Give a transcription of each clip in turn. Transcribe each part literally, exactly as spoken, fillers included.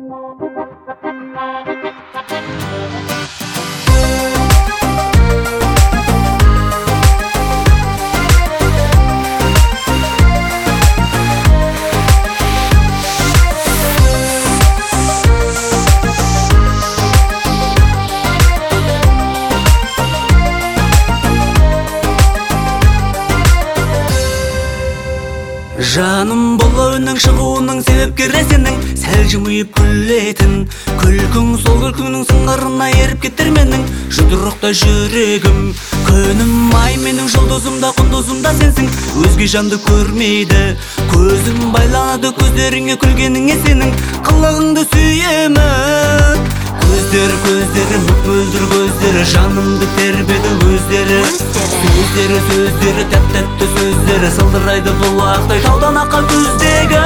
Жаным бұл үннің шығуының себепкері сенің, сәл жымиып күлетін күлкің, сол күлкіңнің сыңғырына еріп кетер менің жұдырықтай жүрегім. Күнім ай менің жұлдызым да құндызым да сенсің, өзге жанды көрмейді көзім, байланады көздеріңе күлгеніңе сенің қылығыңды сүйемін. Көздері көздері мөп-мөлдір көздері, жанымды тербеді өздері. Сөздері сөздері тәп-тәтті сөздері, сылдырайды бұлақтай таудан аққан күздегі.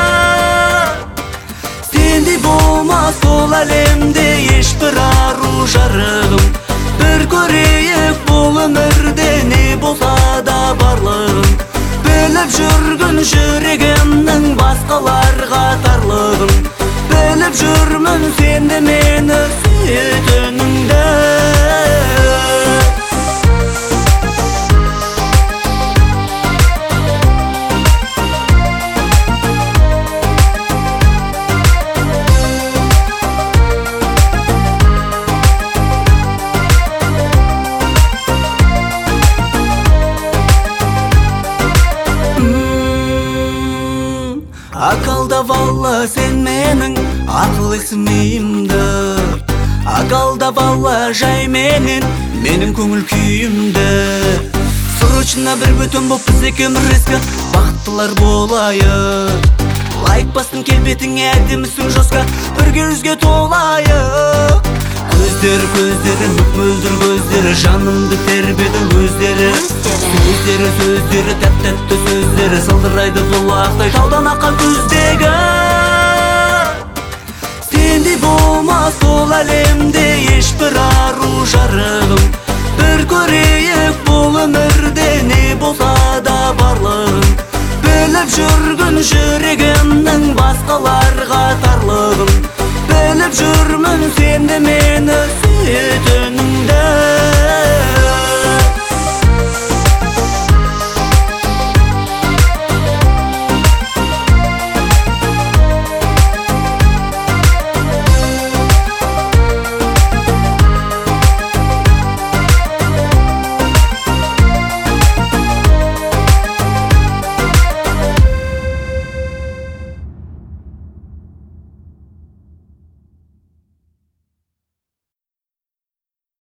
Сендей болмас бұл әлемде ешбір ару жарығым, бір көрейік бұл өмірде не болса да барлығын. Біліп жүргін жүрегімнің басқаларға тарлығын, біліп жүрмін сенде мені сүйетініңді. Ақалдап алла сен менің ақыл есім миымды, ақалдап алла жай менен менің көңіл күйімді. Срочно бір бөтен боп біз екеуміз резко бақыттылар болайық. Лайк бастың келбетіңе әдемісің жосқа, бірге жүзге толайық. Көздері көздері мөп-мөлдір көздері, жанымды тербеді өздері. Сөздері сөздері тәп-тәтті сөздері, сылдырайды бұлақтай таудан аққан күздегі. Сендей болмас бұл әлемде ешбір ару жарығым, бір көрейік бұл өмірде не болса да барлығын. Біліп жүргін жүрегімнің басқалар